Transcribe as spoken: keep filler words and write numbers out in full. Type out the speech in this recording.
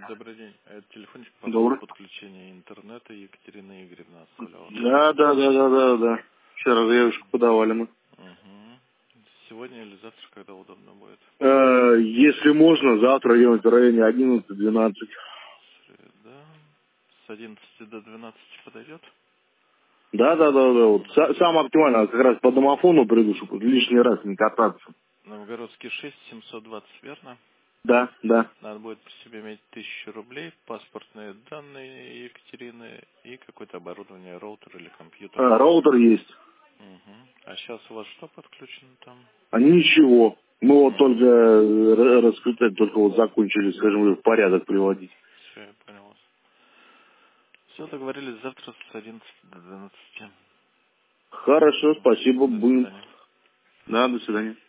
Добрый день. Это телефончик по поводу Добрый. подключения интернета. Екатерина Игоревна оставляла. Да, да, да, да, да, да. Вчера заявочку подавали мы. Угу. Сегодня или завтра, когда удобно будет? Э, если можно, завтра где-нибудь в районе одиннадцать-двенадцать. Среда. С одиннадцати до двенадцати подойдет? Да, да, да, да. Вот. Са- Самое оптимальное, как раз по домофону приду, чтобы лишний раз не кататься. Новгородский шесть, семьсот двадцать, верно? Да, да. Надо будет при себе иметь тысячу рублей, паспортные данные Екатерины и какое-то оборудование, роутер или компьютер. А, роутер есть. Угу. А сейчас у вас что подключено там? А ничего. Мы вот только Угу. э, р- раскрутать, только вот закончили, скажем, в порядок приводить. Все, я понял вас. Все, договорились завтра с одиннадцати до двенадцати. Хорошо, спасибо, До будем. свидания. Да, до свидания.